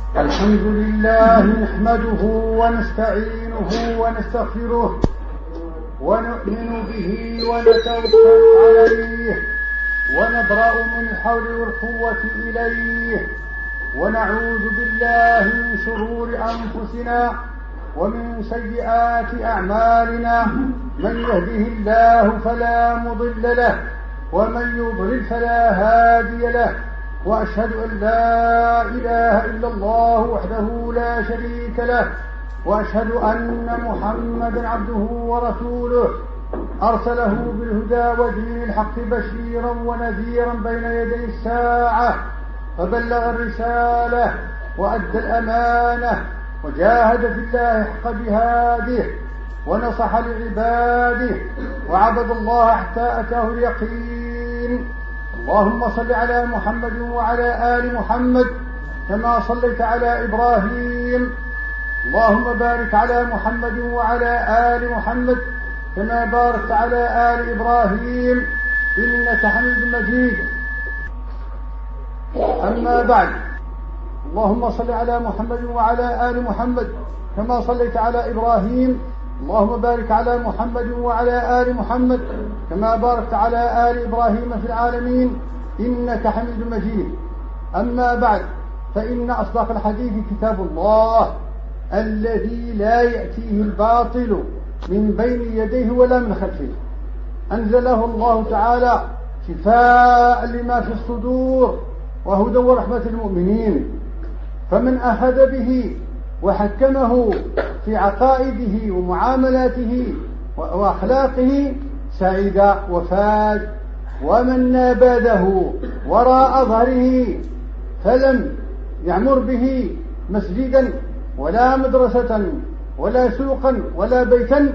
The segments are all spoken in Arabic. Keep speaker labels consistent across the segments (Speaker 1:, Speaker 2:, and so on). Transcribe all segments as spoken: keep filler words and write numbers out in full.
Speaker 1: الحمد لله نحمده ونستعينه ونستغفره ونؤمن به ونتوكل عليه ونبرأ من الحول والقوة إليه ونعوذ بالله من شرور أنفسنا ومن سيئات أعمالنا. من يهده الله فلا مضل له ومن يضلل فلا هادي له، وأشهد أن لا إله إلا الله وحده لا شريك له، وأشهد أن محمدا عبده ورسوله أرسله بالهدى ودين الحق بشيرا ونذيرا بين يدي الساعة، فبلغ الرسالة وأدى الأمانة وجاهد في الله حق جهاده ونصح لعباده وعبد الله حتى أتاه اليقين. اللهم صل على محمد وعلى آل محمد كما صليت على إبراهيم. اللهم بارك على محمد وعلى آل محمد كما باركت على آل إبراهيم إنك حميد مجيد. أما بعد، اللهم صل على محمد وعلى آل محمد كما صليت على إبراهيم. اللهم بارك على محمد وعلى آل محمد كما باركت على آل إبراهيم في العالمين إنك حميد مجيد. أما بعد، فإن أصدق الحديث كتاب الله الذي لا يأتيه الباطل من بين يديه ولا من خلفه، أنزله الله تعالى شفاء لما في الصدور وهدى ورحمة المؤمنين. فمن أخذ به وحكمه في عقائده ومعاملاته وأخلاقه سعيد وفاز، ومن نابذه وراء ظهره فلم يعمر به مسجدا ولا مدرسة ولا سوقا ولا بيتا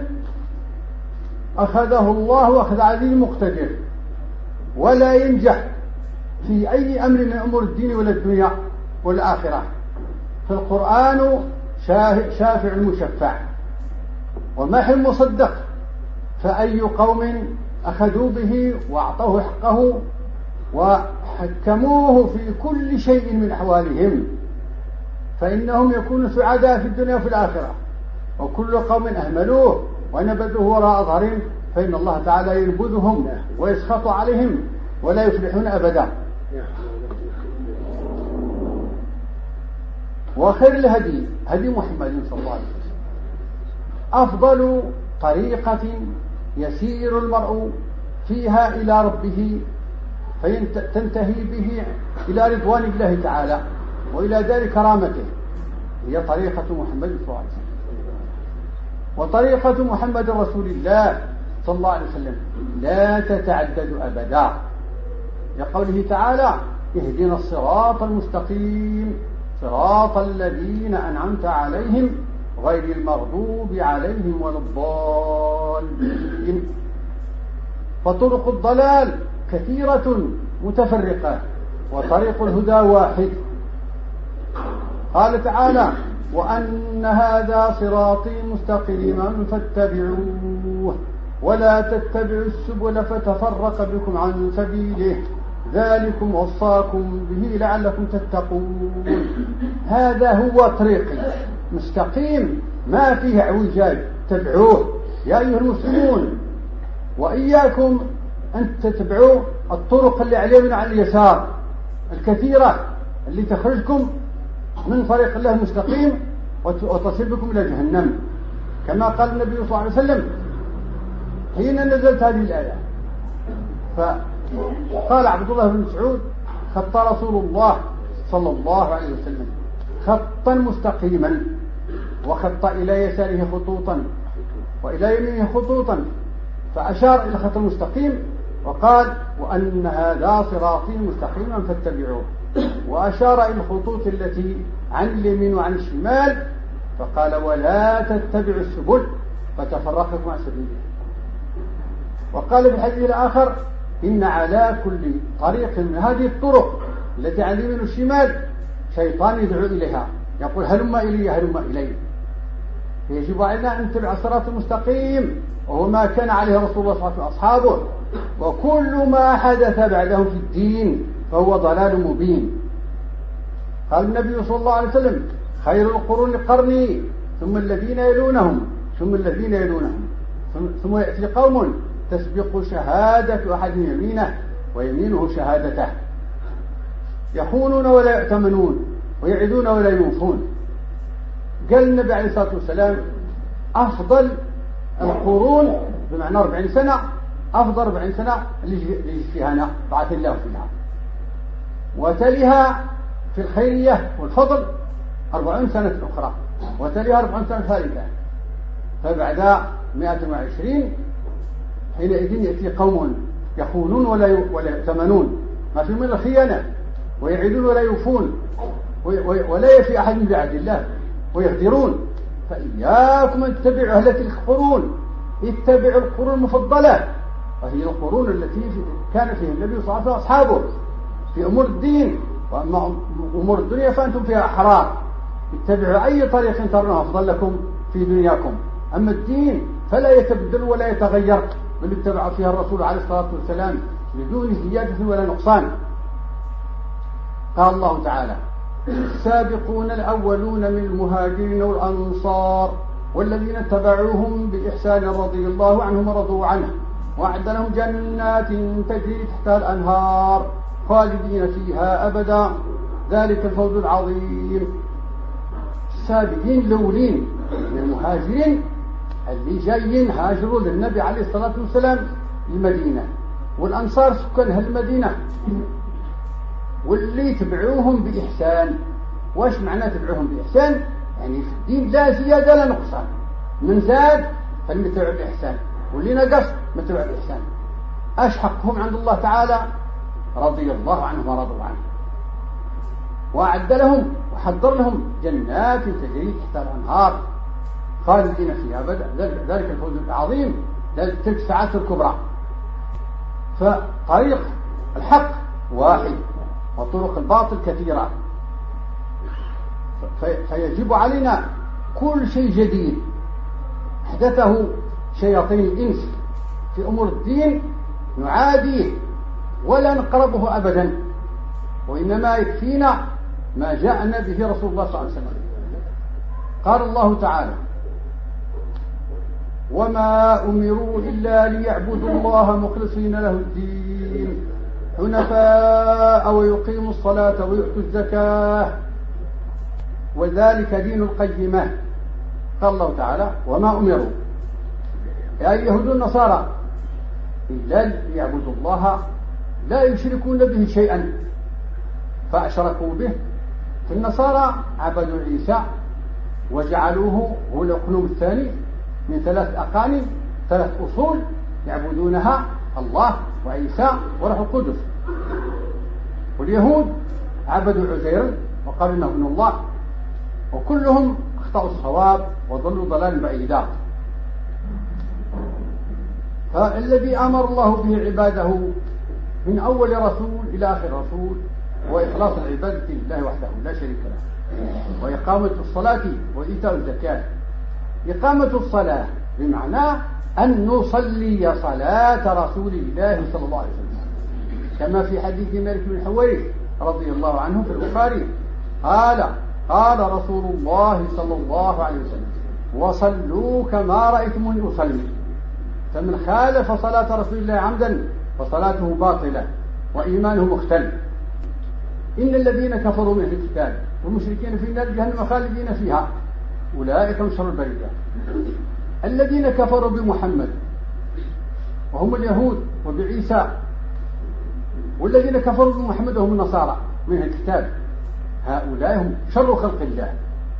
Speaker 1: أخذه الله أخذ عزيز مقتدر، ولا ينجح في أي أمر من أمور الدين ولا الدنيا والآخرة. فالقرآن شافع مشفع وماحٍ مصدق، فأي قوم أخذوا به وأعطوه حقه وحكموه في كل شيء من أحوالهم فإنهم يكونوا سعداء في الدنيا وفي الآخرة. وكل قوم أهملوه ونبذوه وراء ظهرهم فإن الله تعالى ينبذهم ويسخط عليهم ولا يفلحون أبدا. وخير الهدي هدي محمد صلى الله عليه وسلم، أفضل طريقة يسير المرء فيها إلى ربه فتنتهي به إلى رضوان الله تعالى وإلى دار كرامته هي طريقة محمد صلى الله عليه وسلم. وطريقة محمد رسول الله صلى الله عليه وسلم لا تتعدد أبدا، لقوله تعالى: اهدنا الصراط المستقيم صراط الذين أنعمت عليهم غير المغضوب عليهم ولا الضالين. فطرق الضلال كثيرة متفرقة وطريق الهدى واحد. قال تعالى: وأن هذا صراطي مستقيما فاتبعوه ولا تتبعوا السبل فتفرق بكم عن سبيله ذلكم وصاكم به لعلكم تتقون. هذا هو طريقي مستقيم ما فيه اعوجاج، تبعوه يا أيها المسلمون، وإياكم أن تتبعوا الطرق اللي على اليمين وعلى اليسار الكثيرة اللي تخرجكم من طريق الله المستقيم وتصل بكم إلى جهنم، كما قال النبي صلى الله عليه وسلم حين نزلت هذه الآية. فقال عبد الله بن مسعود: خط رسول الله صلى الله عليه وسلم خطا مستقيما، وخط إلى يساره خطوطا وإلى يمينه خطوطا، فأشار إلى الخط المستقيم وقال: وأن هذا صراطي مستقيما فاتبعوه، وأشار إلى الخطوط التي عن اليمين وعن الشمال فقال: ولا تتبعوا السبل فتفرقكم عن سبيله. وقال في الحديث الآخر: إن على كل طريق من هذه الطرق التي عن اليمين والشمال شيطان يدعو إليها يقول: هلم إلي هلم إلي. فيجب علينا أن نتبع الصراط المستقيم، وهو ما كان عليه رسول الله صلى الله عليه وسلم وأصحابه، وكل ما حدث بعده في الدين فهو ضلال مبين. قال النبي صلى الله عليه وسلم خير القرون قرني ثم الذين يلونهم ثم الذين يلونهم ثم يأتي قوم تسبق شهادة أحدهم يمينه ويمينه شهادته يخونون ولا يؤتمنون ويعدون ولا يوفون. قال النبي عليه الصلاة والسلام أفضل القرون بمعنى أربعين سنة أفضل أربعين سنة اللي فيها أنا طاعة الله فيها، وتليها في الخيرية والفضل أربعين سنة أخرى، وتليها أربعين سنة ثالثة، فبعد مئة وعشرين حينئذ يأتي قوم يخونون ولا ولا يؤتمنون، ما في من الخيانة، ويعدون ولا يوفون، ولا يفي أحد من بعد الله ويغدرون. فإياكم أن تتبعوا أهل تلك القرون، اتبعوا القرون المفضلة، وهي القرون التي كان فيها النبي صلى الله عليه وسلم وأصحابه في أمور الدين، وأما أمور الدنيا فأنتم فيها أحرار، اتبعوا أي طريق ترونه أفضل لكم في دنياكم. أما الدين فلا يتبدل ولا يتغير، بل اتبع فيها الرسول عليه الصلاة والسلام بدون زيادة ولا نقصان. قال الله تعالى السابقون الأولون من المهاجرين والأنصار والذين اتبعوهم بإحسان رضي الله عنهم ورضوا عنه وأعد لهم جنات تجري تحتها الأنهار خالدين فيها أبدا ذلك الفوز العظيم. السابقين الأولين من المهاجرين اللي جايين هاجروا للنبي عليه الصلاة والسلام المدينة، والأنصار سكان المدينة واللي تبعوهم بإحسان. واش معنى تبعوهم بإحسان؟ يعني في الدين لا زيادة لا نقصان، من زاد فلنتبع بإحسان، واللي نقص نتبع بإحسان. اش حقهم عند الله تعالى؟ رضي الله عنهم ورضوا عنه، وأعد لهم وحضر لهم جنات تجري تحت الأنهار خالدين فيها أبدا ذلك الفوز العظيم، تلك السعادة الكبرى. فطريق الحق واحد وطرق الباطل كثيرة، فيجب علينا كل شيء جديد حدثه شياطين الإنس في أمور الدين نعاديه ولا نقربه أبدا، وإنما يكفينا ما جاءنا به رسول الله صلى الله عليه وسلم. قال الله تعالى وما أمروا إلا ليعبدوا الله مخلصين له الدين حنفاء ويقيموا الصلاة ويؤتوا الزكاة وذلك دين القيمة. قال الله تعالى وما أمروا يا اليهود النصارى إلا ليعبدوا الله لا يشركون به شيئا، فأشركوا به. في النصارى عبدوا عيسى وجعلوه هو الأقنوم الثاني من ثلاث أقانيم، ثلاث أصول يعبدونها الله وعيسى وروح القدس. واليهود عبدوا عزيرا وقالوا انه ابن الله، وكلهم اخطأوا الصواب وضلوا ضلالا بعيدا. فالذي امر الله به عباده من اول رسول الى اخر رسول هو اخلاص العباده لله وحده لا شريك له، واقامه الصلاه وايتاء الزكاه. اقامه الصلاه بمعنى أن نصلي صلاة رسول الله صلى الله عليه وسلم، كما في حديث مالك بن حويرث رضي الله عنه في البخاري قال قال رسول الله صلى الله عليه وسلم وصلوا كما رأيتموني أصلي، فمن خالف صلاة رسول الله عمدا فصلاته باطلة وإيمانه مختل. إن الذين كفروا من الكتاب والمشركين في نار جهنم خالدين فيها أولئك هم شر البرية. الذين كفروا بمحمد وهم اليهود وبعيسى، والذين كفروا بمحمد وهم النصارى من الكتاب هؤلاء هم شر خلق الله.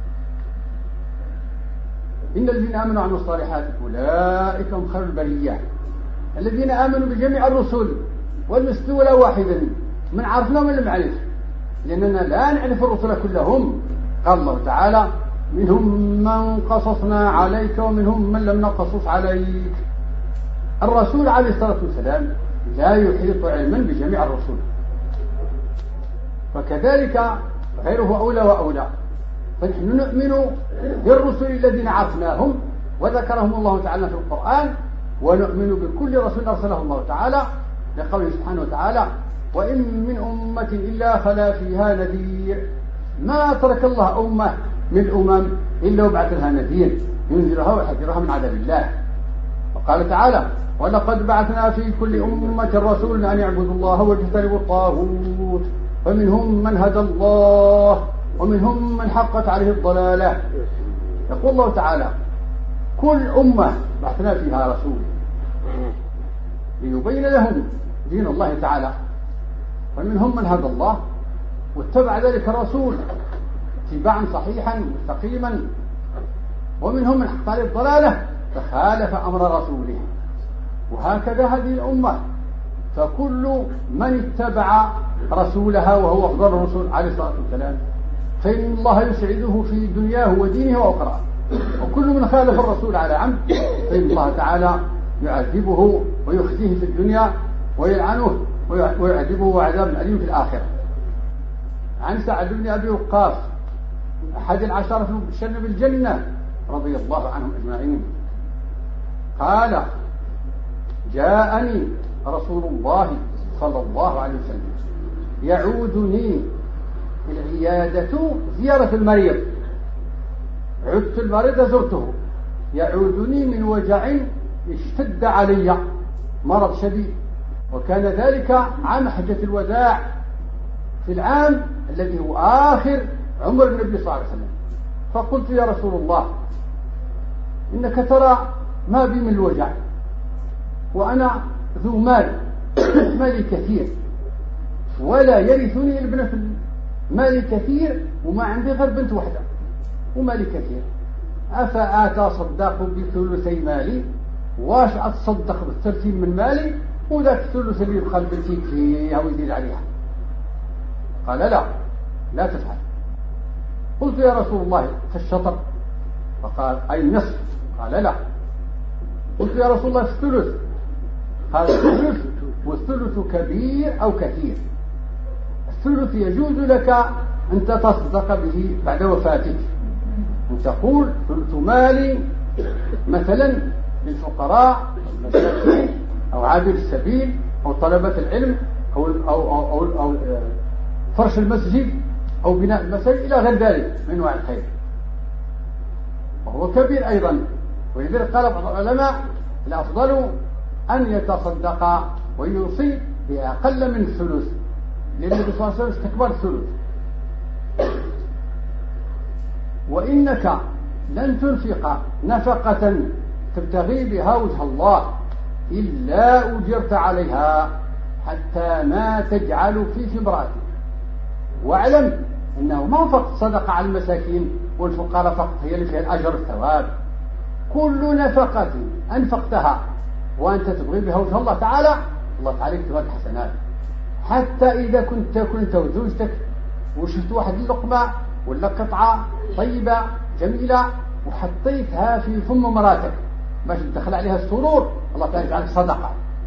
Speaker 1: إن الذين آمنوا وعملوا الصالحات أولئك هم خير البرية. الذين آمنوا بجميع الرسل والمستولى واحدا، من عرفنا ومن لم نعرف، لأننا لا نعرف الرسل كلهم. قال الله تعالى منهم من قصصنا عليك ومنهم من لم نقصص عليك. الرسول عليه الصلاة والسلام لا يحيط علما بجميع الرسل، فكذلك غيره أولى وأولى. فنحن نؤمن بالرسل الذين عرفناهم وذكرهم الله تعالى في القرآن، ونؤمن بكل رسول أرسله الله تعالى لقوله سبحانه وتعالى وإن من أمة إلا خلا فيها نذير. ما ترك الله أمة من الأمم إلا وبعث لها نذير ينذرها ويحذرها من عذاب الله. وقال تعالى: ولقد بعثنا في كل أمة رسولا أن يعبدوا الله واجتنبوا الطاغوت فمنهم من هدى الله ومنهم من حقت عليه الضلالة. يقول الله تعالى: كل أمة بعثنا فيها رسول ليبين لهم دين الله تعالى، ومنهم من هدى الله واتبع ذلك الرسول اتباعا صحيحا مستقيما، ومنهم من حقت عليه الضلالة فخالف أمر رسوله. وهكذا هذه الأمة، فكل من اتبع رسولها وهو أفضل الرسل عليه الصلاة والسلام فإن الله يسعده في دنياه ودينه وأخرى، وكل من خالف الرسول على عمد فإن الله تعالى يعذبه ويخزيه في الدنيا ويلعنه ويعذبه عذابا أليم في الآخرة. عن سعد بن أبي وقاص أحد العشرة المبشرين بالجنة رضي الله عنهم أجمعين قال: جاءني رسول الله صلى الله عليه وسلم يعودني العيادة زيارة المريض، عدت المريض زرته، يعودني من وجع اشتد علي، مرض شديد، وكان ذلك عام حجة الوداع في العام الذي هو آخر عمر النبي صلى الله عليه وسلم. فقلت: يا رسول الله، إنك ترى ما بي من الوجع، وأنا ذو مال، مالي كثير، ولا يرثني ابنة، مالي كثير وما عندي غير بنت واحدة ومالي كثير، أفأتصدق بثلثي مالي؟ واش أتصدق بالثلثين من مالي وذاك الثلث اللي يبخل بنتي فيها ويزيد عليها؟ قال: لا لا تفعل. قلت: يا رسول الله، فالشطر؟ فقال: أي النصف؟ قال: لا. قلت: يا رسول الله، الثلث؟ قال: الثلث، والثلث كبير أو كثير. الثلث يجوز لك أن تتصدق به بعد وفاتك، أن تقول: ثلث مالي مثلا للفقراء والمساكين أو عابر السبيل أو طلبة العلم أو, أو, أو, أو, أو فرش المسجد أو بناء المساجد إلى غير ذلك من أنواع الخير، وهو كبير أيضا. ولذلك قال بعض العلماء: الأفضل أن يتصدق ويوصي بأقل من الثلث، لأن النبي صلى الله عليه وسلم استكبر الثلث. وإنك لن تنفق نفقة تبتغي بها وجه الله إلا أجرت عليها حتى ما تجعل في امرأتك. واعلم أنه ما فقط صدقة على المساكين والفقراء فقط هي اللي فيها الأجر الثواب، كل نفقة أنفقتها وأنت تبغي بها وجه الله تعالى الله تعالى يكتب لك حسنات. حتى إذا كنت تاكل أنت وزوجتك وشفت واحد اللقمة ولا قطعة طيبة جميلة وحطيتها في فم مراتك باش تدخل عليها السرور، الله تعالى يجعلك صدقة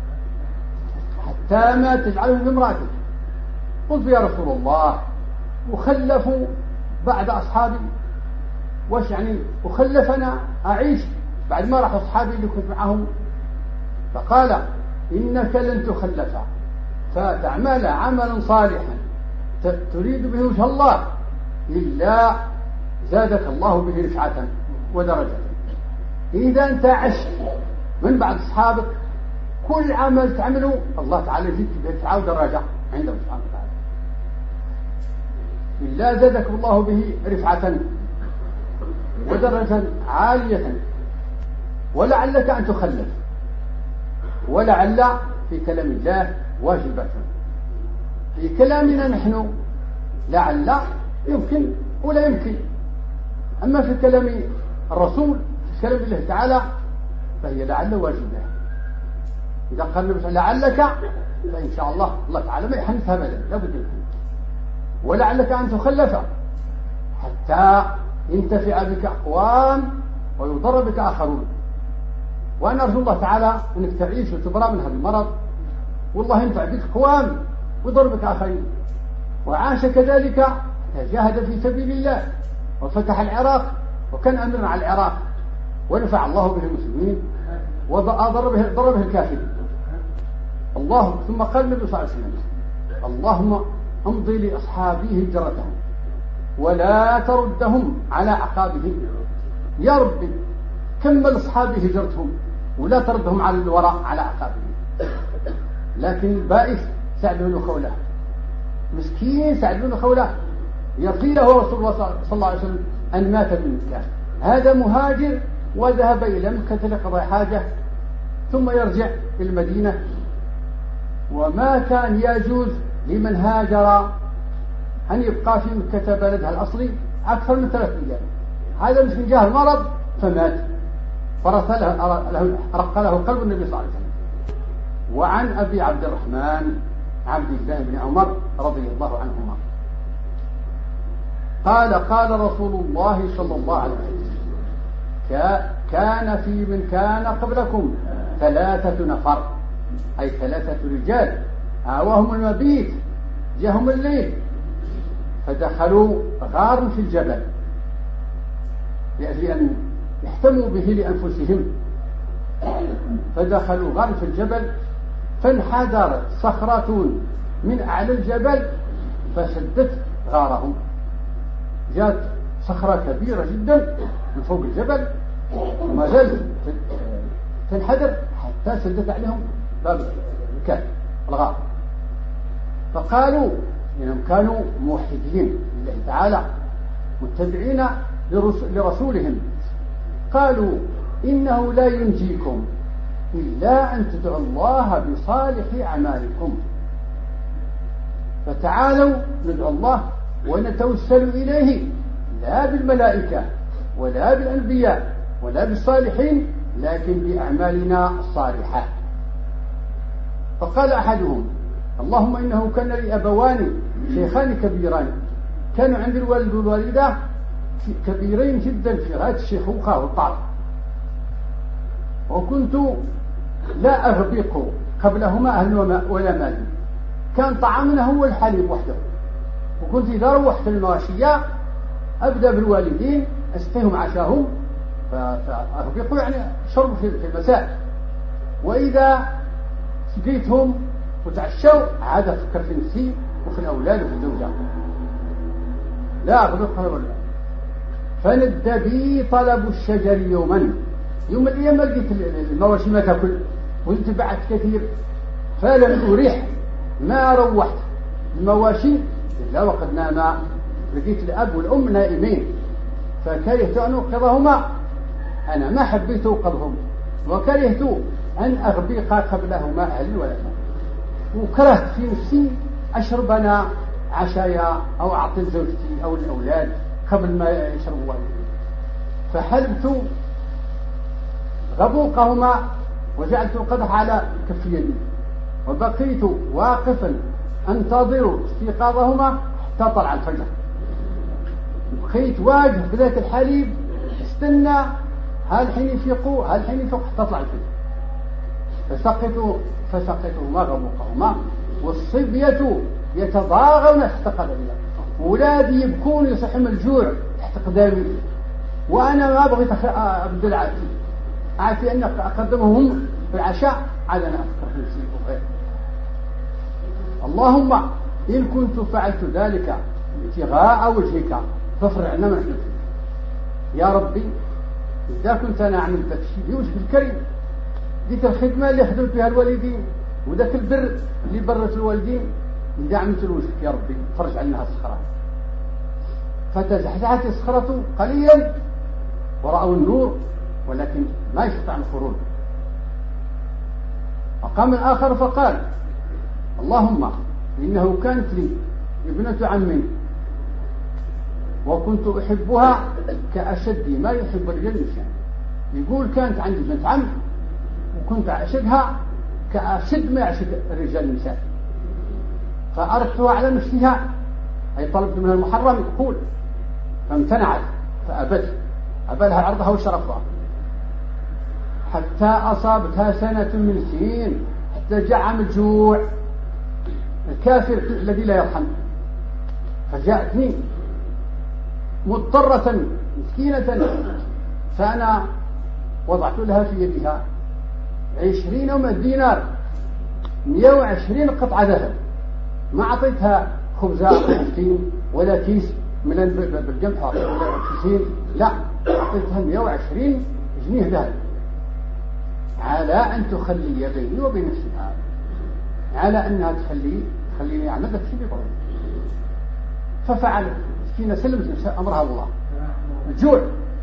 Speaker 1: حتى ما تجعله لامرأتك. قلت: يا رسول الله، وخلفوا بعد أصحابي، واش يعني وخلف أنا أعيش بعد ما راحوا أصحابي اللي كنت معهم؟ فقال: إنك لن تخلف فتعمل عملا صالحا تريد به وجه الله إلا زادك الله به رفعة ودرجة. إذا أنت عشت من بعد أصحابك كل عمل تعمله الله تعالى يزيدك به رفعة ودرجة عنده سبحانه وتعالى، إلا زادك الله به رفعة ودرجة عالية. ولعلك أن تخلف، ولعل في كلام الله واجبة، في كلامنا نحن لعل يمكن ولا يمكن، أما في كلام الرسول في كلام الله تعالى فهي لعل واجبة. إذا قال لعلك فإن شاء الله الله تعالى ما يحنث أبدا، لا بد منه. ولعلك أن تخلف حتى ينتفع بك أقوام ويضر بك آخرون. وأنا أرجو الله تعالى أنك تعيش وتبرأ من هذا المرض والله ينفع بك أقوام ويضر بك آخرين. وعاش كذلك جاهد في سبيل الله وفتح العراق وكان أميرا على العراق ونفع الله به المسلمين وضرب به, به الكافرين. الله ثم قال النبي صلى الله عليه وسلم: اللهم امضي لأصحابي هجرتهم ولا تردهم على أعقابهم. يا ربي كمل أصحابي هجرتهم ولا تردهم على الوراء على أعقابهم. لكن البائس سعد بن خولة مسكين، سعد بن خولة يرضي له رسول الله صلى الله عليه وسلم أن مات من مكة. هذا مهاجر وذهب إلى مكة لقضاء حاجة ثم يرجع إلى المدينة، وما كان يجوز لمن هاجر أن يبقى في مكة بلدها الأصلي أكثر من ثلاث أيام. هذا مسكين جاه المرض فمات، فرثله رق له قلب النبي صلى الله عليه وسلم. وعن أبي عبد الرحمن عبد الله بن عمر رضي الله عنهما قال قال رسول الله صلى الله عليه وسلم كان في من كان قبلكم ثلاثة نفر، أي ثلاثة رجال آواهم المبيت، جاءهم الليل فدخلوا غار في الجبل لأجل أن يحتموا به لأنفسهم. فدخلوا غار في الجبل فانحدرت صخرة من أعلى الجبل فسدت غارهم. جاءت صخرة كبيرة جدا من فوق الجبل وما زالت تنحدر حتى سدت عليهم باب الكهف الغار. فقالوا إنهم كانوا موحدين لله تعالى متبعين لرسولهم، قالوا إنه لا ينجيكم إلا أن تدعوا الله بصالح أعمالكم، فتعالوا ندعو الله ونتوسل إليه لا بالملائكة ولا بالأنبياء ولا بالصالحين لكن بأعمالنا الصالحة. فقال أحدهم اللهم إنه كان لي أبوان شيخان كبيران كانوا عند الوالد والوالدة كبيرين جدا في غاية الشيخوخة والطعر، وكنت لا أغبق قبلهما أهل ولا مال، كان طعامنا هو الحليب وحده، وكنت إذا روحت المواشية أبدأ بالوالدين أسقيهم عشاهم فأغبقوا يعني شرب في المساء، وإذا سقيتهم وتعشوا عاد أفكر في نفسي وفي الأولاد وفي الزوجة لا أغبقها ولا. فند بي طلب الشجر يوما، يوم الأيام لقيت المواشي ما تأكل وانتبعت كثير فلم أريح ما روحت المواشي إلا وقد ناما. لقيت الأب والأم نائمين فكرهت أن أوقظهما، أنا ما حبيت أوقظهم وكرهت أن أغبق قبلهما أهل ولا مال، وكرهت في نفسي أشرب أنا عشايا أو أعطي زوجتي أو الأولاد قبل ما يشربوا والدي، فحلبت غبوقهما وجعلت القدح على كف يدي وبقيت واقفا أنتظر استيقاظهما حتى طلع الفجر. بقيت واقف بذاك الحليب استنى هالحين يفيقوا هالحين يفيقوا حتى طلع الفجر. فسقيت فسقيتهما غبوقهما والصبية يتضاغون تحت قدمي، ولادي يبكون يصحهم الجوع تحت قدامي، وأنا ما بغيت أبدل عادتي عادتي أن أقدمهم في العشاء على أن أفكر في نفسي وغير. اللهم إن كنت فعلت ذلك ابتغاء وجهك فافرع عنا ما نحن فيه. يا ربي إذا كنت أنا أعمل ذاك الشيء بوجهك الكريم، ذيك الخدمة اللي خدمت بها الوالدين وذاك البر اللي برت الوالدين، إذا عملت لوجهك يا ربي فرج عنها الصخرة. فتزحزحت الصخرة قليلا ورأوا النور ولكن ما يستطيع الخروج. فقام الآخر فقال اللهم إنه كانت لي ابنة عمي وكنت أحبها كأشد ما يحب الرجال النساء. يقول كانت عندي بنت عم وكنت أعشقها كأشد ما يعشق الرجال النساء، فأردتها على نفسها أي طلبت منها المحرم يقول، فامتنعت فأبت أبى لها عرضها وشرفها حتى أصابتها سنة من سنين حتى جاء عام الجوع الكافر الذي لا يرحم، فجاءتني مضطرة مسكينة، فأنا وضعت لها في يدها عشرين ومائة دينار مئة وعشرين قطعة ذهب، ما أعطيتها خبزة مسكين ولا كيس من بالجمع عشرين، لا أعطيتها مئة وعشرين جنيه ذهب على أن تخلي بيني وبين نفسها، على أنها تخلي تخليني أعمل لك شيء بطريق. ففعلت مسكينة، سلمت أمرها الله الجوع.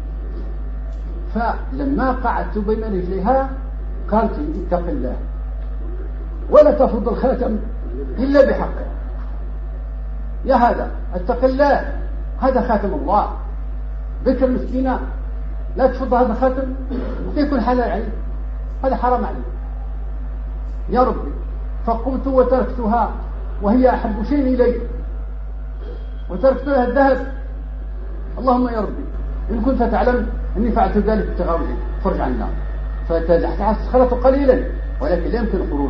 Speaker 1: فلما قعدت بين رجليها قالت لي اتق الله ولا تفض الخاتم إلا بحقه. يا هذا اتق الله، هذا خاتم الله، بكر مسكينة لا تفض هذا الخاتم يكون حلال عليك، هذا حرام عليك يا ربي. فقمت وتركتها وهي أحب شيء إلي، وتركت لها الذهب. اللهم يا ربي إن كنت تعلم أني فعلت ذلك ابتغاء وجهك فرج عنا. فتزحزحت الصخرة قليلا ولكن لا يمكن الخروج.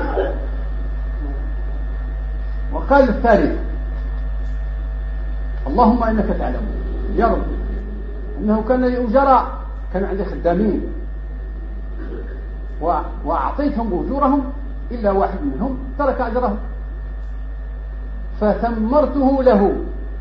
Speaker 1: وقال الثالث اللهم إنك تعلم يا رب أنه كان لي أجراء، كان عندي خدامين وأعطيتهم أجورهم إلا واحد منهم ترك أجرهم، فثمرته له.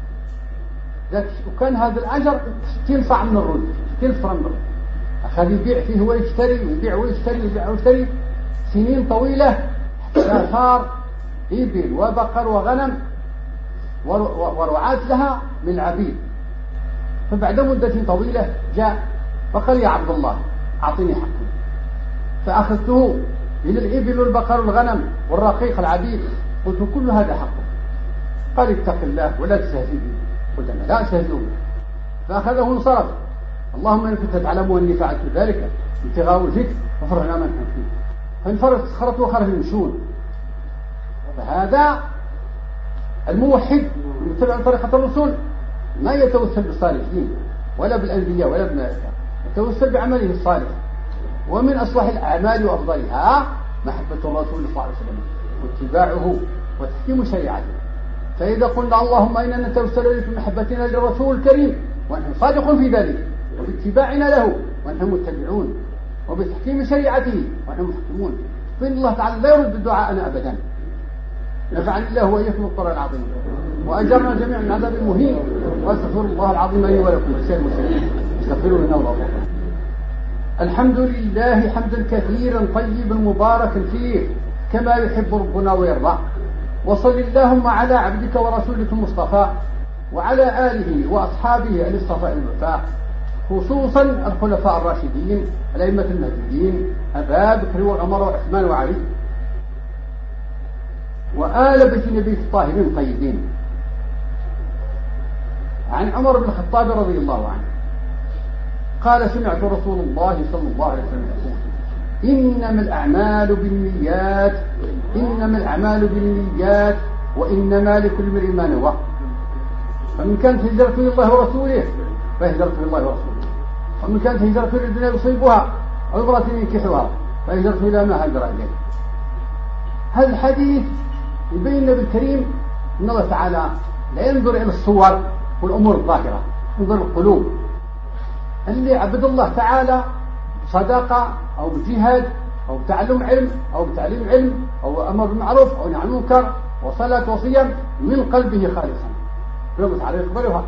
Speaker 1: وكان هذا الأجر ستين صاع من الرز، ستين فرن من الرز. أخذ يبيع فيه ويشتري ويبيع ويشتري ويبيع ويشتري سنين طويلة، حتى صار إبل وبقر وغنم ورعاة لها من العبيد. فبعد مدة طويلة جاء فقال يا عبد الله أعطيني حقي. فأخذته من الإبل والبقر والغنم والرقيق العبيد، قلت كل هذا حقه. قال اتق الله ولا تستهزئ بي. قلت أنا لا أستهزئ به. فأخذه وانصرف. اللهم إن كنت تعلم أني فعلت ذلك ابتغاء وجهك ففرجنا من كان فيه. فانفرت صخرته وخرج يمشون. فهذا الموحد المتبع طريقة الرسول ما يتوسل بالصالحين ولا بالأنبياء ولا بالملائكة، يتوسل بعمله الصالح. ومن أصلح الأعمال وأفضلها محبة الرسول صلى الله عليه وسلم واتباعه وتحكيم شريعته. فإذا قلنا اللهم إننا نتوسل إليك بمحبتنا للرسول الكريم ونحن صادقون في ذلك، وباتباعنا له ونحن متبعون، وبتحكيم شريعته ونحن محكمون، فإن الله تعالى لا يرد دعاءنا أبدا. نفعني الله وإياكم القرآن العظيم وأجرنا جميعا من عذاب المهين. وأستغفر الله العظيم لي ولكم ولسائر المسلمين استغفروا إنه غفور. الحمد لله حمدا كثيرا طيبا مباركا فيه كما يحب ربنا ويرضى. وصل اللهم على عبدك ورسولك المصطفى وعلى آله وأصحابه الاصطفاء الوفاء، خصوصا الخلفاء الراشدين الأئمة المهديين أبا بكر وعمر وعثمان وعلي، وآل بيت النبي الطاهرين الطيبين. عن عمر بن الخطاب رضي الله عنه قال سمعت رسول الله صلى الله عليه وسلم يقول إنما الأعمال بالنيات إنما الأعمال بالنيات وإنما لكل امرئ ما نوى. فمن كانت هجرته إلى الله ورسوله فهجرته إلى الله ورسوله، ومن كانت هجرته إلى الدنيا يصيبها أو امرأة ينكحها فهجرته إلى ما هاجر إليه. هذا الحديث يبين النبي الكريم إن الله تعالى لا ينظر إلى الصور والأمور الظاهرة، ينظر القلوب. اللي عبد الله تعالى بصداقة أو بجهاد أو بتعلم علم أو بتعليم علم أو أمر بالمعروف أو نهي عن المنكر وصلاة وصيام من قلبه خالصا ربط عليه يقبلها.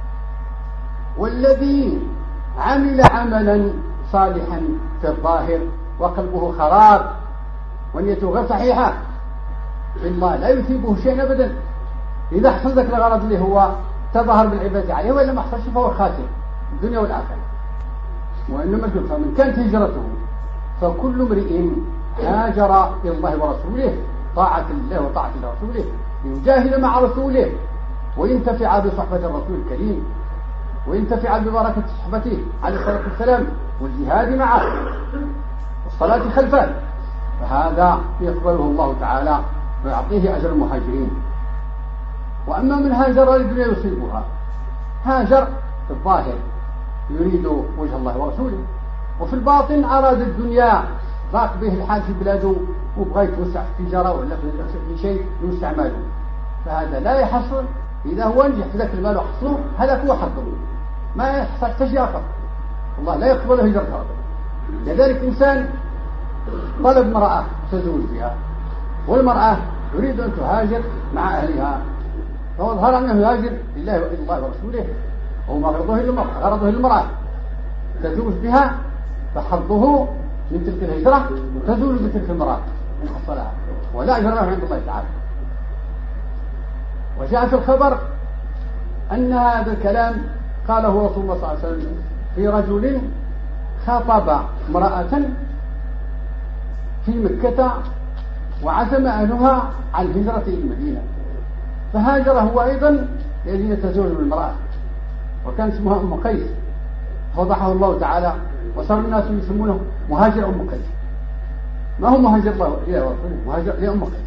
Speaker 1: والذي عمل عملا صالحا في الظاهر وقلبه خراب ونيته غير صحيحة الله لا يثيبه شيء أبدا. إذا حصل ذلك الغرض اللي هو تظهر بالعبادة عليه وإلا ما حصلش فهو خاسر الدنيا والآخرة. وإنما الجنة فمن كانت هجرته فكل امرئ هاجر إلى الله ورسوله طاعة الله وطاعة رسوله ليجاهد مع رسوله وينتفع بصحبة الرسول الكريم وينتفع ببركة صحبته عليه الصلاة والسلام والجهاد معه والصلاة خلفه، فهذا يقبله الله تعالى ويعطيه أجر المهاجرين. وأما من هاجر للدنيا يصيبها، هاجر في الظاهر يريد وجه الله ورسوله، وفي الباطن أراد الدنيا ضاق به الحال في بلاده وبغى يتوسع في التجارة ولا في شيء يستعمله، فهذا لا يحصل. إذا هو نجح في ذاك المال وحصله هذا هو حظه، ما يحصل شيء آخر. الله لا يقبل هجرته. لذلك إنسان طلب امرأة تزوج بها، والمرأة يريد أن تهاجر مع أهلها فهو ظهر أنه يهاجر لله وإلى الله ورسوله، وما غرضه للمرأة، غرضه للمرأة تزوج بها، فحظه من تلك الهجرة تزول بتلك المرأة إن حصلها، ولا أجر له عند الله تعالى. وجاء في الخبر أن هذا الكلام قاله رسول الله صلى الله عليه وسلم في رجل خاطب امرأة في مكة وعزم أهلها عن الهجرة إلى المدينة، فهاجر هو أيضا لأجل يتزوج من المرأة، وكان اسمها أم قيس، فضحه الله تعالى وصار الناس يسمونه مهاجر أم قيس، ما هو مهاجر الله إلى ورسوله، مهاجر لأم قيس.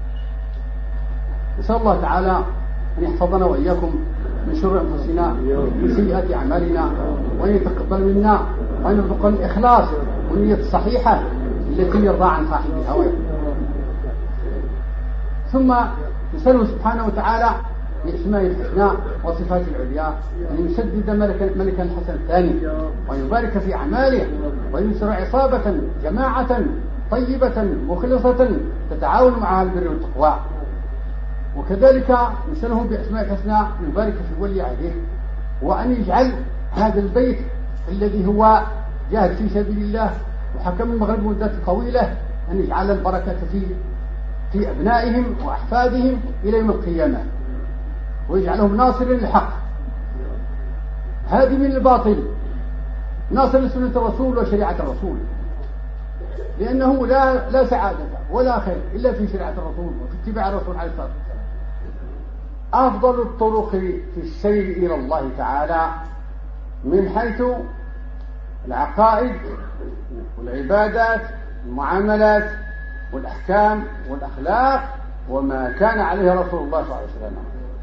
Speaker 1: نسأل الله تعالى أن يحفظنا وإياكم من شر أنفسنا ومن سيئات أعمالنا، وأن يتقبل منا، وأن يرزقنا الإخلاص والنية الصحيحة التي يرضى عن صاحبها. ثم نسأله سبحانه وتعالى بأسمائه الحسنى وصفاته العليا أن يسدد ملكا الحسن الثاني، وأن يبارك في أعماله، وأن ينصر عصابة جماعة طيبة مخلصة تتعاون معها البر والتقوى. وكذلك نسأله بأسماء الحسنى أن يبارك في ولي عهده، وأن يجعل هذا البيت الذي هو جاهد في سبيل الله وحكم المغرب مدة طويلة أن يجعل البركة فيه في أبنائهم وأحفادهم إلى يوم القيامة، ويجعلهم ناصر للحق هادم للباطل، ناصر لسنة الرسول وشريعة الرسول، لأنه لا لا سعادة ولا خير إلا في شريعة الرسول وفي اتباع الرسول عليه الصلاة والسلام. أفضل الطرق في السير إلى الله تعالى من حيث العقائد والعبادات والمعاملات والأحكام والأخلاق وما كان عليه رسول الله صلى الله عليه وسلم.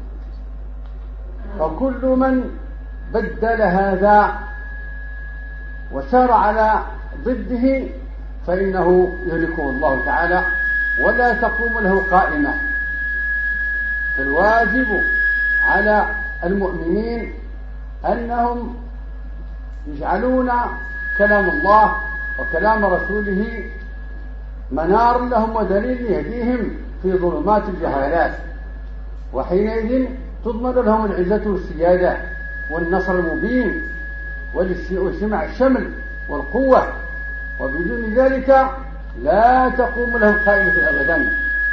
Speaker 1: فكل من بدل هذا وسار على ضده فإنه يهلكه الله تعالى ولا تقوم له قائمة. فالواجب على المؤمنين أنهم يجعلون كلام الله وكلام رسوله منار لهم ودليل يهديهم في ظلمات الجهالات، وحينئذ تضمن لهم العزة والسيادة والنصر المبين والاجتماع الشمل والقوة، وبدون ذلك لا تقوم لهم قائمة أبدا.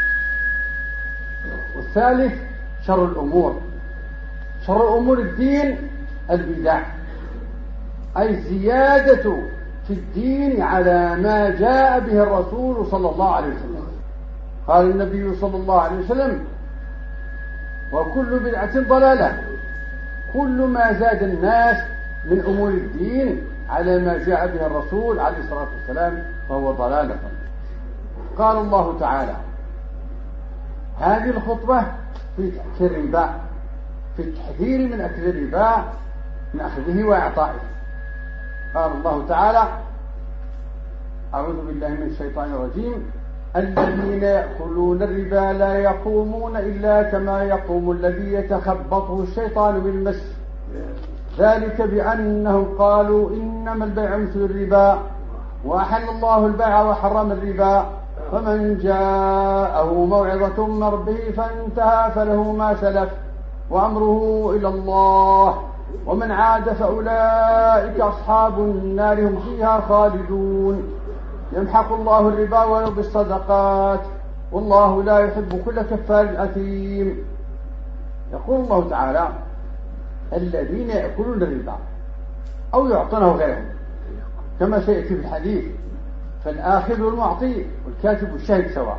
Speaker 1: والثالث شر الأمور، شر أمور الدين البدع، أي الزيادة في الدين على ما جاء به الرسول صلى الله عليه وسلم. قال النبي صلى الله عليه وسلم: وكل بدعة ضلالة، كل ما زاد الناس من أمور الدين على ما جاء به الرسول عليه الصلاة والسلام فهو ضلالة. قال الله تعالى: هذه الخطبة في الربا، في التحذير من أكل الربا، من أخذه وإعطائه. قال الله تعالى: أعوذ بالله من الشيطان الرجيم: الذين يأكلون الربا لا يقومون إلا كما يقوم الذي يتخبطه الشيطان بالمس، ذلك بأنهم قالوا إنما البيع مثل الربا وأحل الله البيع وحرم الربا، فمن جاءه موعظة من ربه فانتهى فله ما سلف وأمره إلى الله، ومن عاد فأولئك أصحاب النار هم فيها خالدون. يمحق الله الربا ويربي الصدقات والله لا يحب كل كفار أثيم. يقول الله تعالى: الذين يأكلون الربا أو يعطونه غيرهم، كما سيأتي في الحديث: فالآخذ والمعطي والكاتب والشاهد سواء،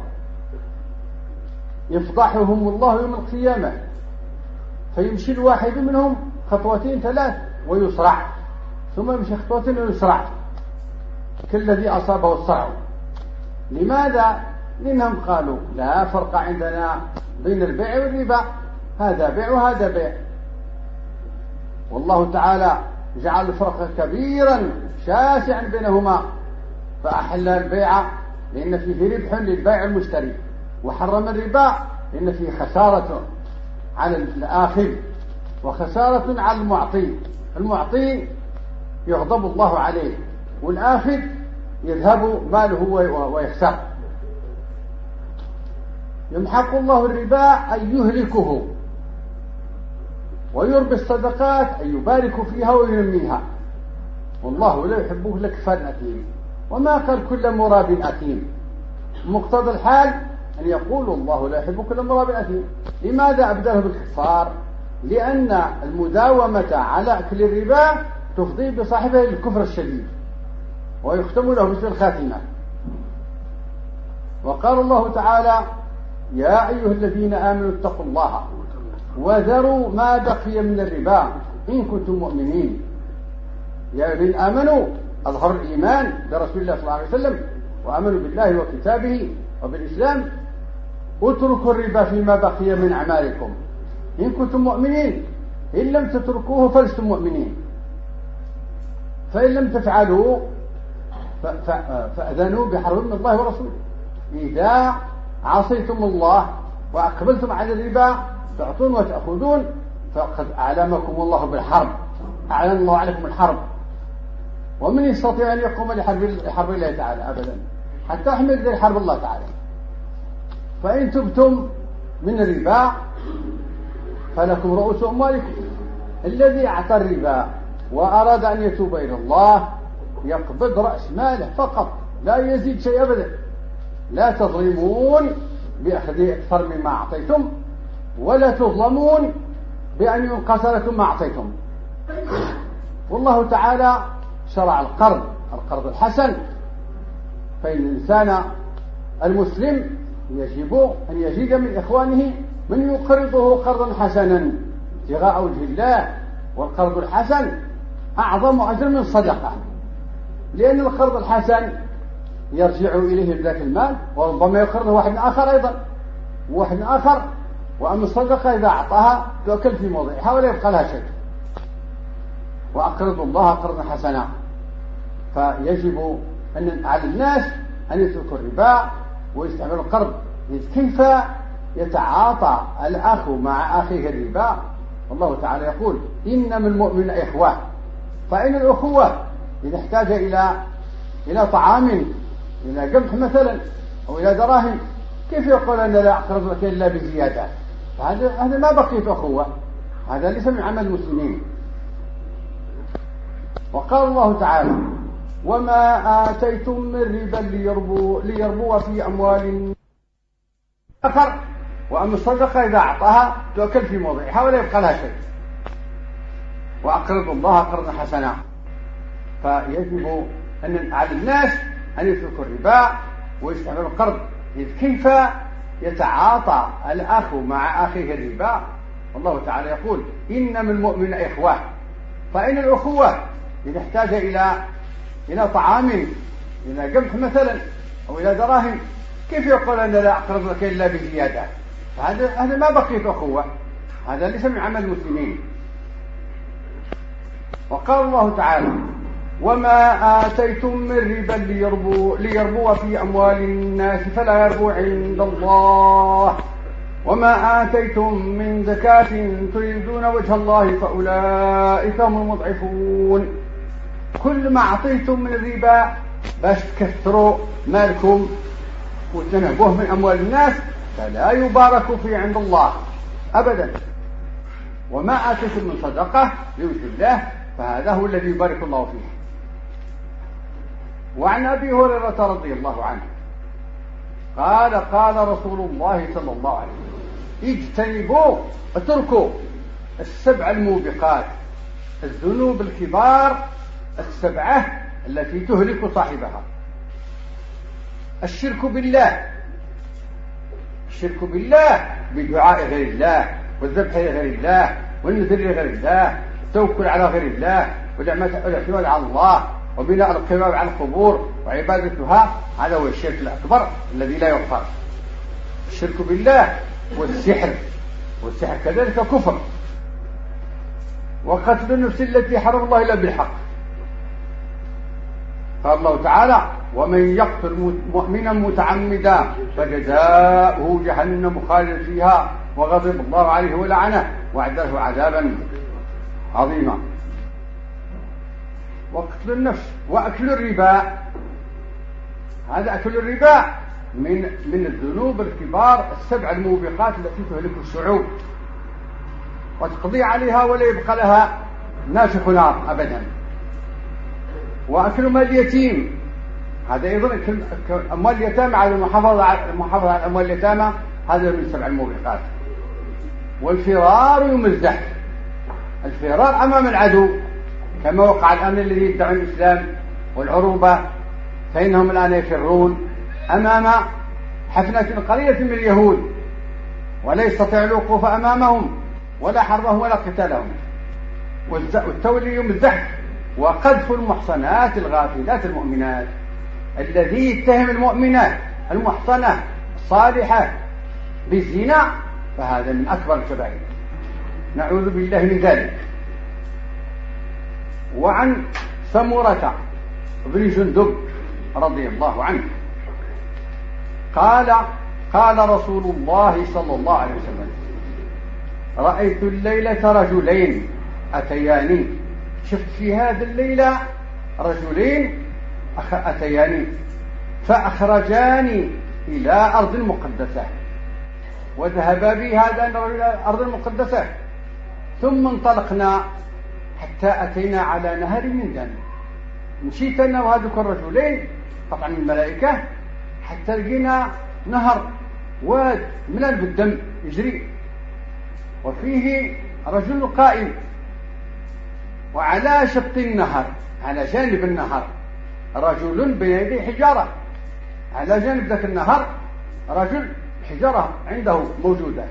Speaker 1: يفضحهم الله يوم القيامة، فيمشي الواحد منهم خطوتين ثلاث ويصرع، ثم يمشي خطوتين ويصرع كالذي أصابه الصرع. لماذا؟ لأنهم قالوا: لا فرق عندنا بين البيع والربا، هذا بيع وهذا بيع. والله تعالى جعل الفرق كبيرا شاسعا بينهما، فأحل البيع لأن فيه ربح للبائع المشتري، وحرم الربا لأن فيه خسارة على الآخذ وخسارة على المعطي. المعطي يغضب الله عليه، والآخذ يذهب ماله ويخسر. يمحق الله الربا أي يهلكه ويربي الصدقات أن يبارك فيها وينميها، والله لا يحب كل كفار أثيم. وما قال كل مراب أثيم، مقتضى الحال أن يقول الله لا يحب كل مراب أثيم. لماذا أبدله بالكفار؟ لأن المداومة على أكل الربا تفضي بصاحبه للكفر الشديد ويختم له مثل الخاتمة. وقال الله تعالى: يا أيها الذين آمنوا اتقوا الله وذروا ما بقي من الربا إن كنتم مؤمنين. يا الذين آمنوا أظهروا الإيمان برسول الله صلى الله عليه وسلم وآمنوا بالله وكتابه وبالإسلام، اتركوا الربا فيما بقي من أعمالكم إن كنتم مؤمنين، إن لم تتركوه فلستم مؤمنين، فإن لم تفعلوا فأذنوا بحرب من الله ورسوله. إذا عصيتم الله وأقبلتم على الربا تعطون وتأخذون فقد أعلمكم الله بالحرب، أعلن الله عليكم الحرب. ومن يستطيع أن يقوم لحرب الله تعالى؟ أبدا، حتى أحمل ذي حرب الله تعالى. فإن تبتم من الربا فلكم رؤوس أموالكم. الذي أعطى الربا وأراد أن يتوب إلى الله يقبض رأس ماله فقط، لا يزيد شيء أبدا. لا تظلمون بأخذ أكثر مما أعطيتم، ولا تظلمون بأن ينقص لكم ما أعطيتم. والله تعالى شرع القرض، القرض الحسن. فإن الإنسان المسلم يجب أن يجد من إخوانه من يقرضه قرضا حسنا ابتغاء وجه الله. والقرض الحسن أعظم أجر من الصدقة، لأن القرض الحسن يرجع إليه بذاك المال، وربما يقرضه واحد آخر أيضا وواحد آخر. وأما الصدقة إذا أعطاها تؤكل في موضعها ولا يبقى لها شيء. وأقرضوا الله قرضا حسنا. فيجب أن على الناس أن يتركوا الربا ويستعملوا القرض. كيف يتعاطى الأخ مع أخيه الربا؟ الله تعالى يقول: إنما المؤمن إخوة. فإن الأخوة إذا احتاج إلى إلى طعام، إلى قمح مثلا أو إلى دراهم، كيف يقول أنا لا أقرض لك إلا بزيادة؟ هذا هذا ما بقيت أخوة، هذا ليس من عمل المسلمين. وقال الله تعالى: وما آتيتم من ربا ليربو, ليربو في أموال آخر. وأما الصدقة إذا أعطاها تؤكل في موضعها ولا يبقى لها شيء. وأقرضوا الله قرضا حسنا. فيجب أن على الناس أن يتركوا الربا ويستعملوا القرض. كيف يتعاطى الأخ مع أخيه الربا؟ والله تعالى يقول: إنما المؤمن إخوة. فإن الأخوة إذا احتاج إلى إلى طعام، إلى قمح مثلا أو إلى دراهم، كيف يقول أنا لا أقرض لك إلا بزيادة؟ هذا هذا ما بقيت أخوة، هذا ليس من عمل المسلمين. وقال الله تعالى: وما آتيتم من ربا ليربو, ليربو في أموال الناس فلا يربو عند الله، وما آتيتم من زكاة تريدون وجه الله فأولئك هم المضعفون. كل ما أعطيتم من الربا باش تكثروا مالكم وتنهبوه من أموال الناس فلا يبارك فيه عند الله أبدا. وما آتيتم من صدقة لوجه الله فهذا هو الذي يبارك الله فيه. وعن أبي هريرة رضي الله عنه قال: قال رسول الله صلى الله عليه وسلم: اجتنبوا اتركوا السبع الموبقات، الذنوب الكبار السبعة التي تهلك صاحبها. الشرك بالله، الشرك بالله بدعاء غير الله، والذبح لغير الله، والنذر لغير الله، التوكل على غير الله، والاعتماد على الله، وبناء القباب على القبور وعبادتها. هذا هو الشرك الأكبر الذي لا يغفر. الشرك بالله والسحر، والسحر كذلك كفر. وقتل النفس التي حرم الله إلا بالحق. قال الله تعالى: ومن يقتل مؤمنا متعمدا فجزاؤه جهنم خالدا فيها وغضب الله عليه ولعنه وأعد له عذابا عظيما. وقتل النفس وأكل الربا، هذا أكل الربا من من الذنوب الكبار السبع الموبقات التي تهلك الشعوب. وتقضي عليها ولا يبقى لها ناشف نار أبدا. وأكل مال اليتيم، هذا أيضا أموال اليتامى على المحافظة على أموال اليتامى، هذا من سبع الموبقات. والفرار يوم الزحف، الفرار أمام العدو كما وقع الآن الذي يدعون الإسلام والعروبة، فإنهم الآن يفرون أمام حفنة قليلة من اليهود ولا يستطيع الوقوف أمامهم ولا حربهم ولا قتالهم. والتولي يوم الزحف وقذف المحصنات الغافلات المؤمنات، الذي يتهم المؤمنة المحصنة الصالحة بالزنا فهذا من أكبر الكبائر، نعوذ بالله من ذلك. وعن سمرة بن جندب رضي الله عنه قال قال رسول الله صلى الله عليه وسلم: رأيت الليلة رجلين أتياني، شفت في هذا الليلة رجلين أتياني فأخرجاني إلى أرض مقدسة، وذهبا بي هذا إلى الأرض المقدسة، ثم انطلقنا حتى أتينا على نهر من دم. مشيت أنا وهذوك الرجلين طبعا من الملائكة حتى لقينا نهر واد ملان بالدم يجري، وفيه رجل قائم، وعلى شط النهر على جانب النهر رجل بين يديه حجارة، على جانب ذاك النهر رجل حجارة عنده موجودة.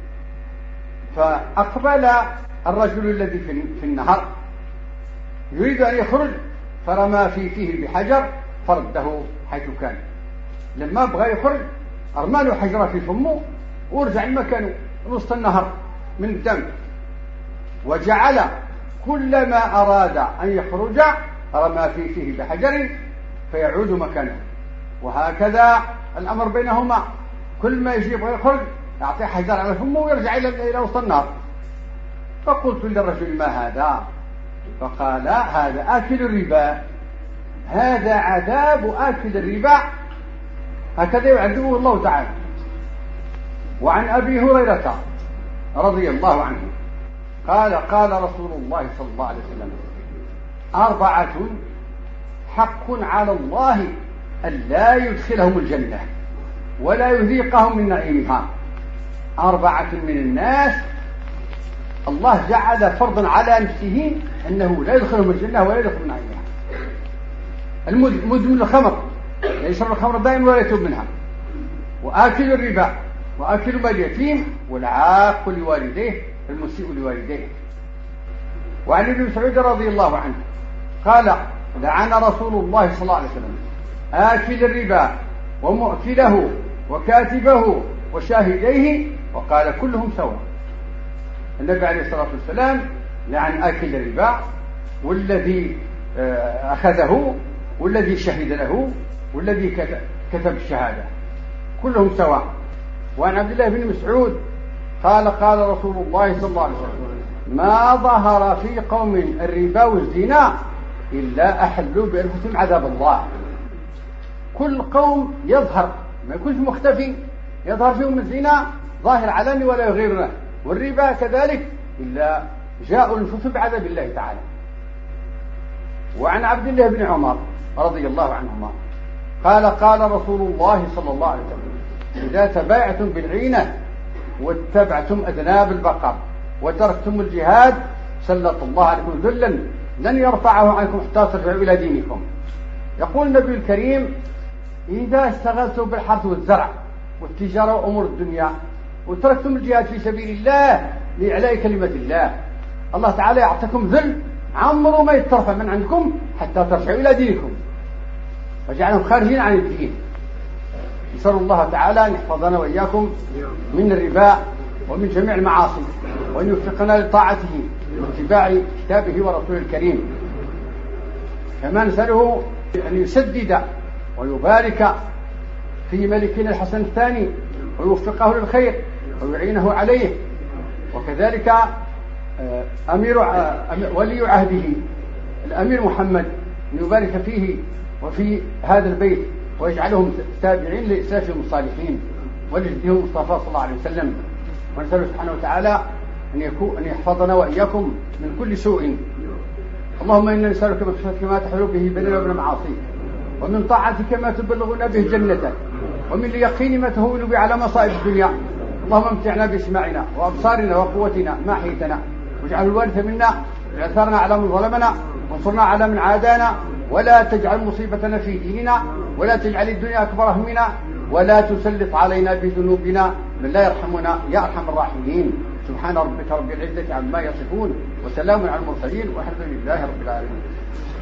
Speaker 1: فأقبل الرجل الذي في النهر يريد أن يخرج، فرمى في فيه بحجر فرده حيث كان. لما بغى يخرج أرمى له حجرة في فمه ورجع لمكانه وسط النهر من الدم، وجعل كلما أراد أن يخرج رمى في فيه بحجر فيعود مكانه. وهكذا الأمر بينهما، كل ما يجي يبغى يخرج يعطيه حجر على فمه ويرجع إلى وسط النهر. فقلت للرجل: ما هذا؟ فقال: هذا آكل الربا، هذا عذاب آكل الربا، هكذا يعذبه الله تعالى. وعن أبي هريرة رضي الله عنه قال قال رسول الله صلى الله عليه وسلم: أربعة حق على الله أن لا يدخلهم الجنة ولا يذيقهم من نعيمها. أربعة من الناس الله جعل فرضا على نفسه أنه لا يدخلهم الجنة ولا يدخل نعيمها. المدمن الخمر يشرب الخمر دائما ولا يتوب منها، وآكل الربا، وآكل مال اليتيم، والعاق لوالديه، المسيء لوالديه. وعن ابن مسعود رضي الله عنه قال: لعن رسول الله صلى الله عليه وسلم آكل الربا ومؤكله وكاتبه وشاهديه، وقال: كلهم سواء. النبي عليه الصلاة والسلام لعن آكل الربا والذي أخذه والذي شهد له والذي كتب الشهادة، كلهم سواء. وعن عبد الله بن مسعود قال قال رسول الله صلى الله عليه وسلم: ما ظهر في قوم الربا والزنا إلا أحلوا بأنفسهم عذاب الله. كل قوم يظهر، ما يكونش مختفي، يظهر فيهم الزنا ظاهر علني ولا يغيرنا، والربا كذلك، إلا جاءوا النفوس بعذاب الله تعالى. وعن عبد الله بن عمر رضي الله عنهما قال قال رسول الله صلى الله عليه وسلم: إذا تبايعتم بالعينة واتبعتم أذناب البقر وتركتم الجهاد سلط الله عليكم ذلا لن يرفعه عنكم حتى ترجعوا إلى دينكم. يقول النبي الكريم: إذا اشتغلتم بالحرث والزرع والتجارة وأمور الدنيا وتركتم الجهاد في سبيل الله لإعلاء كلمة الله، الله تعالى يعطيكم ذل عمره ما يترفع من عندكم حتى ترجعوا إلى دينكم، وجعلهم خارجين عن الدين. نسأل الله تعالى أن يحفظنا وإياكم من الربا ومن جميع المعاصي، وأن يوفقنا لطاعته واتباع كتابه ورسوله الكريم. كما نسأله أن يسدد ويبارك في ملكنا الحسن الثاني ويوفقه للخير ويعينه عليه، وكذلك أمير ولي عهده الأمير محمد أن يبارك فيه وفي هذا البيت ويجعلهم تابعين لإسلافهم الصالحين ولجدهم مصطفى صلى الله عليه وسلم. ونسأل سبحانه وتعالى أن, يكون أن يحفظنا وإياكم من كل سوء. اللهم إنا نسألك من خشيتك ما تحول به بيننا وبين معاصيك، ومن طاعتك ما تبلغنا به جنتك، ومن اليقين ما تهون به على مصائب الدنيا. اللهم امتعنا باسماعنا وابصارنا وقوتنا ما احييتنا، واجعل الوارث منا، واجعل ثارنا على من ظلمنا، وانصرنا على من عادانا، ولا تجعل مصيبتنا في ديننا، ولا تجعل الدنيا اكبر همنا، ولا تسلط علينا بذنوبنا من لا يرحمنا يا ارحم الراحمين. سبحان ربك رب العزة عما يصفون، وسلام على المرسلين، والحمد لله رب العالمين.